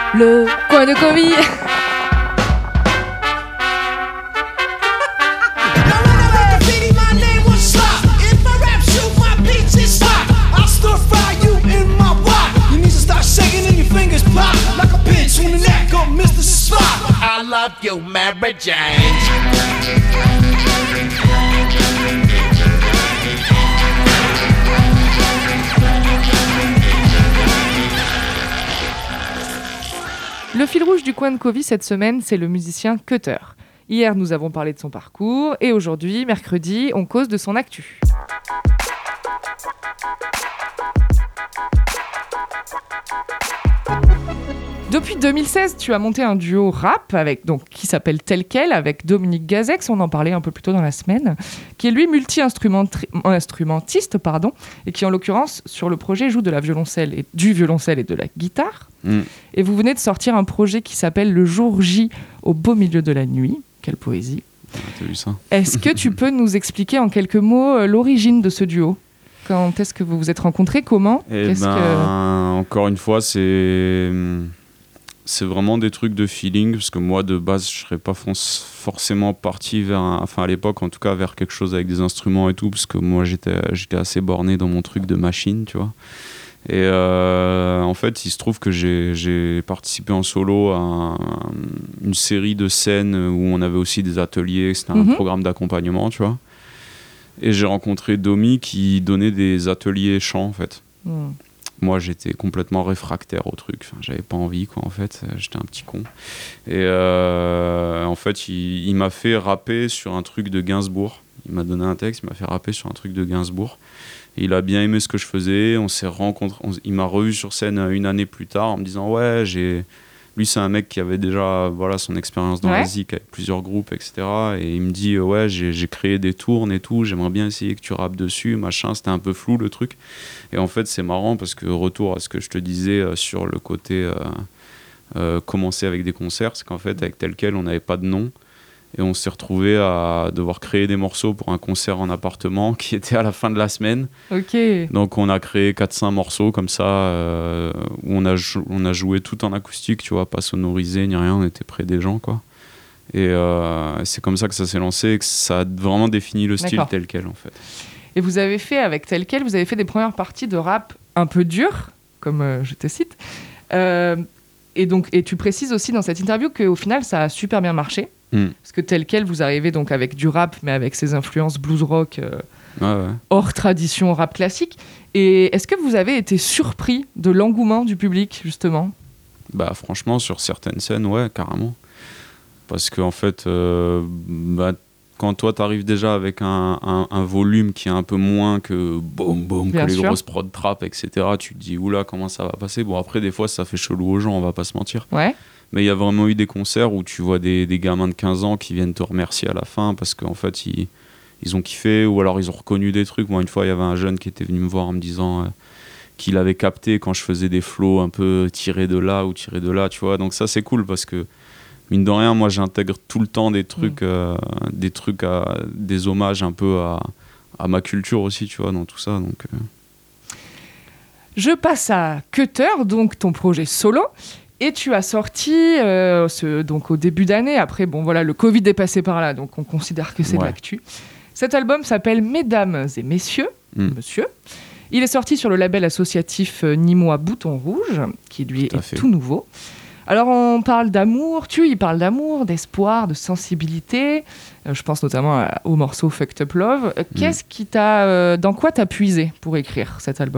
Le coin de Covid. I love you, Mary Jane. Le fil rouge du coin de Covid cette semaine, c'est le musicien Cutter. Hier, nous avons parlé de son parcours et aujourd'hui, mercredi, on cause de son actu. Depuis 2016, tu as monté un duo rap qui s'appelle Tel Quel avec Dominique Gazex, on en parlait un peu plus tôt dans la semaine, qui est lui multi-instrumentiste et qui en l'occurrence sur le projet joue du violoncelle et de la guitare. Et vous venez de sortir un projet qui s'appelle Le Jour J au beau milieu de la nuit. Quelle poésie. T'as vu ça ? Est-ce que tu peux nous expliquer en quelques mots l'origine de ce duo ? Quand est-ce que vous vous êtes rencontrés ? Comment ? Encore une fois, c'est vraiment des trucs de feeling, parce que moi, de base, je serais pas forcément parti à l'époque, en tout cas, vers quelque chose avec des instruments et tout, parce que moi, j'étais assez borné dans mon truc de machine, tu vois. Et en fait, il se trouve que j'ai participé en solo à une série de scènes où on avait aussi des ateliers, c'était un programme d'accompagnement, tu vois. Et j'ai rencontré Domi qui donnait des ateliers chant, en fait. Moi, j'étais complètement réfractaire au truc. Enfin, j'avais pas envie, quoi, en fait. J'étais un petit con. Et en fait, il m'a fait rapper sur un truc de Gainsbourg. Il m'a donné un texte, il m'a fait rapper sur un truc de Gainsbourg. Et il a bien aimé ce que je faisais. On s'est rencontrés. Il m'a revu sur scène une année plus tard en me disant « Ouais, Lui, c'est un mec qui avait déjà son expérience dans la zik avec plusieurs groupes, etc. Et il me dit « Ouais, j'ai créé des tournes et tout. J'aimerais bien essayer que tu rappes dessus. » Machin, c'était un peu flou, le truc. Et en fait, c'est marrant parce que, retour à ce que je te disais sur le côté commencer avec des concerts, c'est qu'en fait, avec Tel Quel, on n'avait pas de nom. Et on s'est retrouvé à devoir créer des morceaux pour un concert en appartement qui était à la fin de la semaine. Donc on a créé 4-5 morceaux comme ça, où on a joué tout en acoustique, tu vois, pas sonorisé ni rien, on était près des gens, quoi. Et c'est comme ça que ça s'est lancé et que ça a vraiment défini le style Tel Quel, en fait. Et vous avez fait, avec Tel Quel, vous avez fait des premières parties de rap un peu dures, comme je te cite. Et tu précises aussi dans cette interview qu'au final, ça a super bien marché. Parce que Tel Quel, vous arrivez donc avec du rap, mais avec ses influences blues rock hors tradition rap classique. Et est-ce que vous avez été surpris de l'engouement du public, justement ? Bah franchement, sur certaines scènes, ouais, carrément. Parce qu'en fait, quand toi, t'arrives déjà avec un volume qui est un peu moins que boum boum, que les grosses prods trap, etc., tu te dis, oula, comment ça va passer ? Bon, après, des fois, ça fait chelou aux gens, on va pas se mentir. Ouais. Mais il y a vraiment eu des concerts où tu vois des gamins de 15 ans qui viennent te remercier à la fin parce qu'en fait, ils ont kiffé ou alors ils ont reconnu des trucs. Moi, une fois, il y avait un jeune qui était venu me voir en me disant qu'il avait capté quand je faisais des flows un peu tirés de là ou tirés de là, tu vois. Donc ça, c'est cool parce que, mine de rien, moi, j'intègre tout le temps des trucs, des hommages un peu à ma culture aussi, tu vois, dans tout ça. Donc, Je passe à Cutter, donc ton projet solo. Et tu as sorti, donc au début d'année, après, le Covid est passé par là, donc on considère que c'est de l'actu. Cet album s'appelle Mesdames et Messieurs, Monsieur. Il est sorti sur le label associatif nîmois Bouton Rouge, qui lui est tout nouveau. Alors on parle d'amour, il parle d'amour, d'espoir, de sensibilité. Je pense notamment au morceau Fucked Up Love. Qu'est-ce qui dans quoi t'as puisé pour écrire cet album ?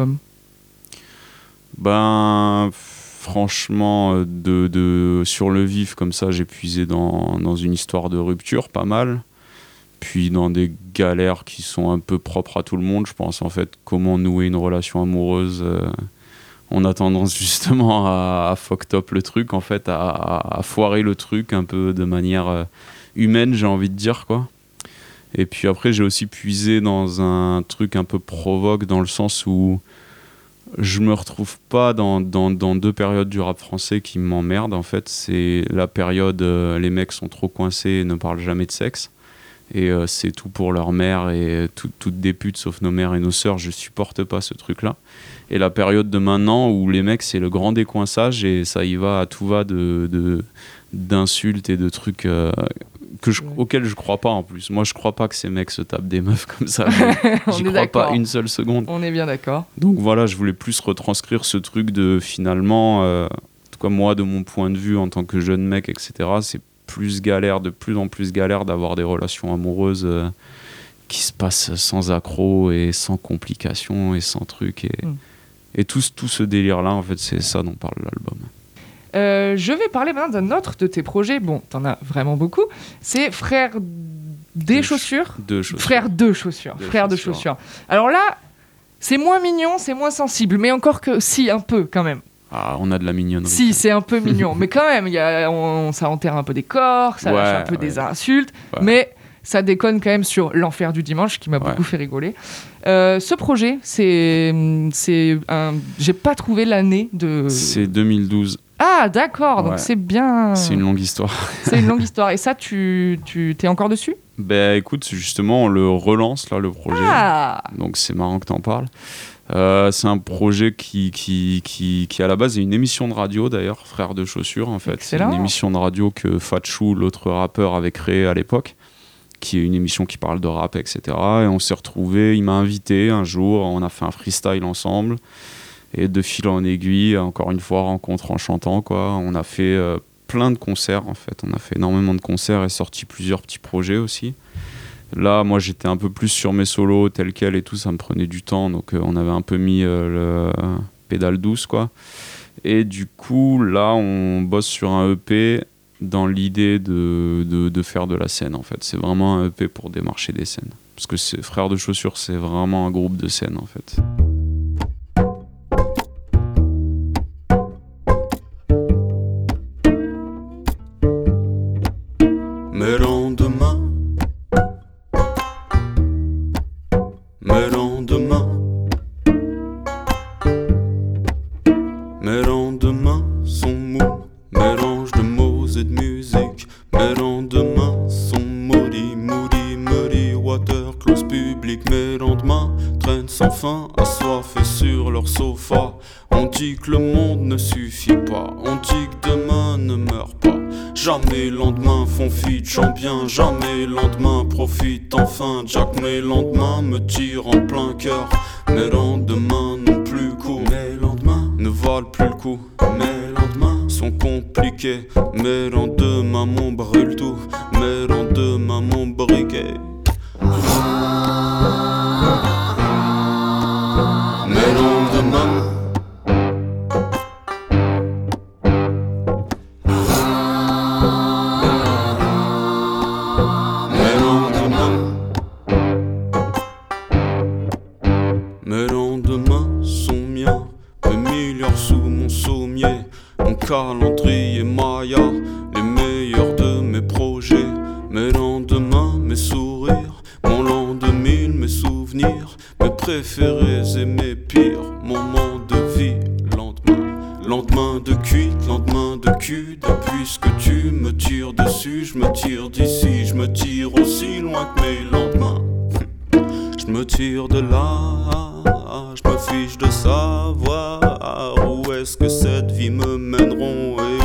Franchement, sur le vif, comme ça, j'ai puisé dans une histoire de rupture, pas mal. Puis dans des galères qui sont un peu propres à tout le monde. Je pense, en fait, comment nouer une relation amoureuse. On a tendance, justement, à fucked up le truc, en fait, à foirer le truc un peu de manière humaine, j'ai envie de dire, quoi. Et puis après, j'ai aussi puisé dans un truc un peu provoque, dans le sens où je me retrouve pas dans deux périodes du rap français qui m'emmerdent, en fait. C'est la période les mecs sont trop coincés et ne parlent jamais de sexe, Et c'est tout pour leur mère et toutes des putes sauf nos mères et nos sœurs. Je supporte pas ce truc-là. Et la période de maintenant où les mecs, c'est le grand décoinçage et ça y va à tout va d'insultes et de trucs auxquels je crois pas en plus. Moi, je crois pas que ces mecs se tapent des meufs comme ça. J'y crois pas une seule seconde. On est bien d'accord. Donc voilà, je voulais plus retranscrire ce truc de finalement, en tout cas moi, de mon point de vue en tant que jeune mec, etc., c'est de plus en plus galère d'avoir des relations amoureuses qui se passent sans accroc et sans complications et sans trucs. Et tout ce délire-là, en fait, c'est ça dont parle l'album. Je vais parler maintenant d'un autre de tes projets. Bon, t'en as vraiment beaucoup. C'est Frères des chaussures. Frères de chaussures. Frères de chaussures. Alors là, c'est moins mignon, c'est moins sensible, mais encore que si, un peu quand même. Ah, on a de la mignonnerie. Si, c'est un peu mignon, mais quand même, ça enterre un peu des corps, ça lâche un peu des insultes, mais ça déconne quand même sur l'enfer du dimanche, qui m'a beaucoup fait rigoler. Ce projet, j'ai pas trouvé l'année de... C'est 2012. Ah, d'accord, donc c'est bien... C'est une longue histoire. C'est une longue histoire, et ça, tu t'es encore dessus ? Ben écoute, justement, on le relance, là, le projet. Ah ! Donc c'est marrant que t'en parles. C'est un projet qui à la base est une émission de radio d'ailleurs, Frères de chaussures en fait. Excellent. C'est une émission de radio que Fatchou, l'autre rappeur, avait créée à l'époque, qui est une émission qui parle de rap, etc. Et on s'est retrouvés, il m'a invité un jour, on a fait un freestyle ensemble, et de fil en aiguille, encore une fois, rencontre en chantant, quoi. On a fait plein de concerts en fait, on a fait énormément de concerts et sorti plusieurs petits projets aussi. Là, moi, j'étais un peu plus sur mes solos, tel quel et tout, ça me prenait du temps, donc on avait un peu mis le pédale douce, quoi. Et du coup, là, on bosse sur un EP dans l'idée de faire de la scène, en fait. C'est vraiment un EP pour démarcher des scènes. Parce que Frères de chaussures, c'est vraiment un groupe de scène, en fait. Mais lendemain, mes lendemains sont mous, mélange de mots et de musique. Mes lendemains sont maudits, muddy, water, close public. Mes lendemains traînent sans fin, assoiffés sur leur sofa. On dit que le monde ne suffit pas, on dit que demain ne meurt pas. Jamais lendemain font fit, chant bien, jamais lendemain profite enfin. Jack, mes lendemains me tirent en plein cœur. Mes lendemains n'ont plus cours, mes lendemains ne valent plus le coup. Mes lendemains sont compliqués, mes lendemains m'ont brûlé tout, mes lendemains m'ont briqué. Mes lendemains. Mes lendemains sont miens, des milliards sous mon sommier. Mon calendrier Maya, les meilleurs de mes projets. Mes lendemains, mes sourires, mon l'an 2000, mes souvenirs, mes préférés et mes pires moments de vie. Lendemain de cuite, lendemain de cul. Depuis ce que tu me tires dessus, je me tire d'ici, je me tire aussi loin que mes lendemains. Je me tire de là, je me fiche de savoir où est-ce que cette vie me mèneront.